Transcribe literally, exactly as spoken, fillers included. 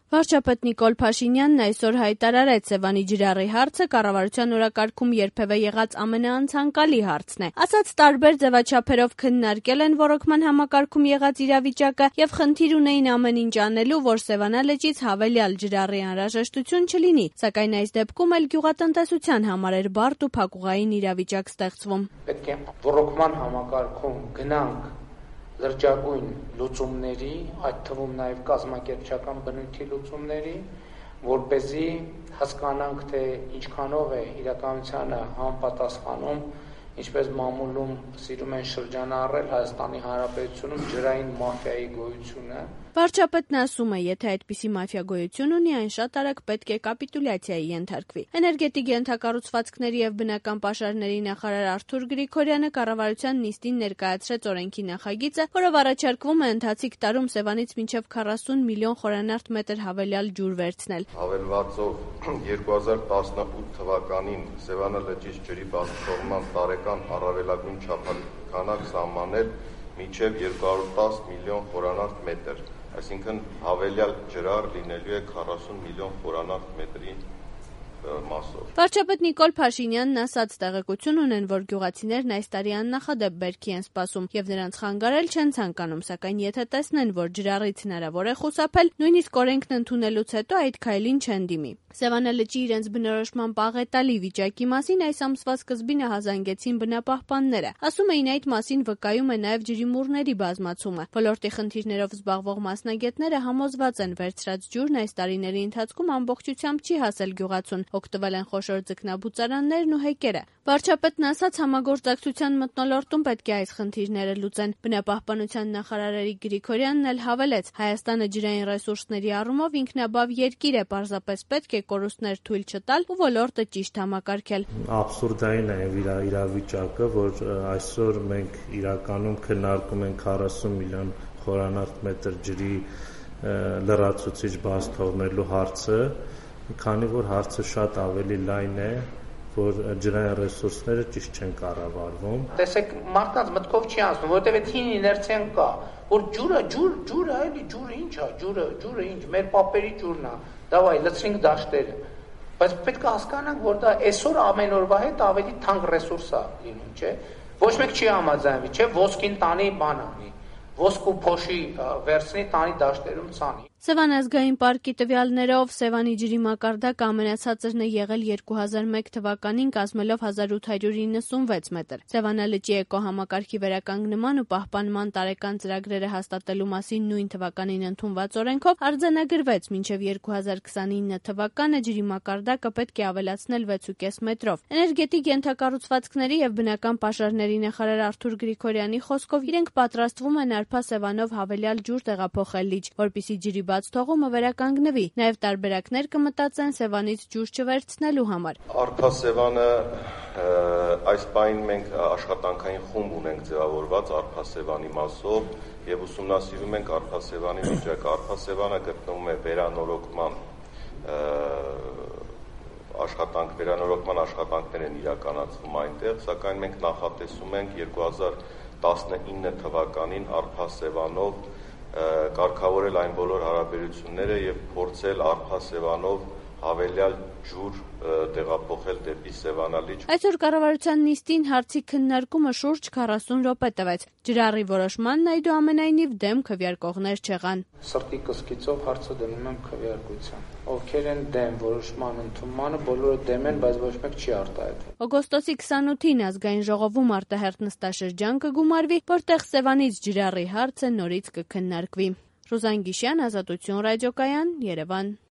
Վարչապետ Նիկոլ Փաշինյանն այսօր հայտարարեց Սևանի ջրառի հարցը կառավարության օրակարգում երբևէ եղած ամենաանցանկալի հարցն է։ Ասաց տարբեր ձևաչափերով քննարկել են ոռոգման համակարգում եղած իրավիճակը եւ խնդիր ունեին ամեն ինչ անելու, որ Սևանա լճից հավելյալ ջրառի անհրաժեշտություն չլինի, սակայն այս դեպքում էլ գյուղատնտեսության համար էր բարդ ու փակուղային իրավիճակ ստեղծվում։ Պետք է ոռոգման համակարգում գնանք լրջագույն լուծումների, այդ թվում նաև կազմակերպչական բնույթի լուծումների, որպեսզի հասկանանք, թե ինչքանով է իրականությանը համապատասխանում, ինչպես մամուլում սիրում են շրջանառել Հայաստանի Հանրապետությունում ջրային մաֆիայի գոյությունը։ Վարչապետն ասում է, եթե այդպիսի մաֆիա գոյություն ունի, այն շատ արագ պետք է կապիտուլյացիայի ենթարկվի։ Էներգետիկ ենթակառուցվածքների եւ բնական պաշարների նախարար Արթուր Գրիգորյանը կառավարության նիստին ներկայացրեց օրենքի նախագիծը, որով առաջարկվում է ընթացիկ տարում Սևանից մինչեւ քառասուն միլիոն խորանարդ մետր հավելյալ ջուր վերցնել։ Հավելվածով երկու հազար տասնութ թվականին Սևանա լճից ջրի բարձրացման տարեկան առավելագույն չափանակ սահմանել մինչև երկու հարյուր տասը միլիոն խորանարդ մետր, այսինքն հավելյալ ջրառ լինելու է քառասուն միլիոն խորանարդ մետրի մասով։ Վարչապետ Նիկոլ Փաշինյանն ասաց, տեղեկություն ունեն, որ գյուղացիներն այս տարի աննախադեպ բերքի են սպասում եւ նրանց խանգարել չեն ցանկանում, սակայն եթե տեսնեն, որ ջրառից հնարավոր է խուսափել, նույնիսկ օրենքն ընդունելուց հետո այդ քայլին չեն դիմի։ Սևանա լճի իրենց բնորոշման պաղետալի վիճակի մասին այս ամսվա սկզբին հազանգեցին բնապահպանները։ Ասում էին, այդ մասին վկայում է նաև ջրի մուրների բազմացումը։ Ոլորտի խնդիրներով զբաղվող մասնագետները համոզված են, վերցրած ջուրն այս տարիների ընթացքում ամբողջությամբ չի հասել գյուղացուն, օգտվել են խոշոր ձկնաբուծարաններն ու հեկերը։ Վարչապետն ասաց, համագործակցության մթնոլորտում պետք է այս խնդիրները լուծեն։ Բնապահպանության նախարար Էրիկ Գրիգորյանն էլ հավելեց, Հայաստանը ջրային ռեսուրսների առումով ինքնաբավ երկիր է, պարզապես պետք է կորուստներ թույլ չտալ ու ոլորտը ճիշտ համակարգել։ Աբսուրդային է իրավիճակը, որ այսօր մենք իրականում քննարկում ենք քառասուն միլիոն խորանարդ մետր ջրի լրացուցիչ բաց թողնելու հարցը, քանի որ հարցը շատ ավելի լայն է, որ ջրային ռեսուրսները ճիշտ չեն կառավարվում։ Տեսեք, մարդկանց մտքով չի անցնում, որովհետև այդ հին իներցիան կա, որ ջուրը, ջուր, ջուրը, էլի ջուրը ինչ է, ջուրը, ջուրը ինչ, մեր պապերի ջուրն է։ Դավայ լցրինք դաշտերը։ Բայց պետք է հասկանանք, որ դա այսօր ամեն օրվա հետ ավելի թանկ ռեսուրս է լինում, չէ։ Ոչ մեկ չի համաձայնվի, չէ, ոսկին տանի բան անի, ոսկու փոշի վերցնի տանի դաշտերում ցանի։ Սևան ազգային պարկի տվյալներով Սևանի ջրի մակարդակը ամենացածրն է եղել երկու հազար մեկ թվականին, կազմելով հազար ութ հարյուր իննսունվեց մետր։ Սևանա լճի էկոհամակարգի վերականգնման ու պահպանման տարեկան ծրագրերը հաստատելու մասին նույն թվականին ընդունված օրենքով արձանագրվեց մինչև երկու հազար քսանինը թվականը ջրի մակարդակը պետք է ավելացնել վեց ու կես մետրով։ Էներգետիկ ենթակառուցվածքների եւ բնական պաշարների նախարար Արթուր Գրիգորյանի խոսքով իրենք պատրաստվում են Արփա Սևանով հավելյալ ջուր տեղափոխել լիճ, որպեսզի ջրի բաց թողումը վերականգնվի։ Նաև տարբերակներ կմտածեն Սևանից ջուր չվերցնելու համար։ Արփա Սևանը այս պահին մենք աշխատանքային խումբ ունենք ձևավորված Արփա Սևանի մասով եւ ուսումնասիրում ենք Արփա Սևանի վիճակը։ Արփա Սևանը գտնվում է վերանորոգման աշխատանք, վերանորոգման աշխատանքներ են իրականացվում այնտեղ, սակայն մենք նախատեսում ենք երկու հազար տասնինը թվականին Արփա Սևանով կարգավորել այն բոլոր հարաբերությունները եւ փորձել Արփա Սևանով հավելյալ ջուր տեղափոխել դեպի Սևանա լիճ։ Այսօր կառավարության նիստին հարցի քննարկումը շուրջ քառասուն րոպե տվեց։ Ջրառի որոշմանն այդուամենայնիվ դեմ քվեարկողներ չեղան։ Սրտի կսկիծով հարցը դնում եմ քվեարկության։ Ովքեր են դեմ որոշման ընդունմանը, բոլորը դեմ են, բայց ոչ մեկ չի արտահայտվել։ Օգոստոսի քսանութին ազգային ժողովում արտահերթ նստաշրջան կգումարվի, որտեղ Սևանից ջրառի հարցը նորից կքննարկվի։ Ռուզան Գիշյան, Ազատություն ռադիոկայան, Երևան։